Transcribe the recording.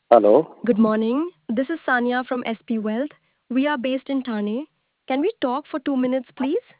Hello. Good morning. This is Sanya from SP Wealth. We are based in Thane. Can we talk for 2 minutes, please?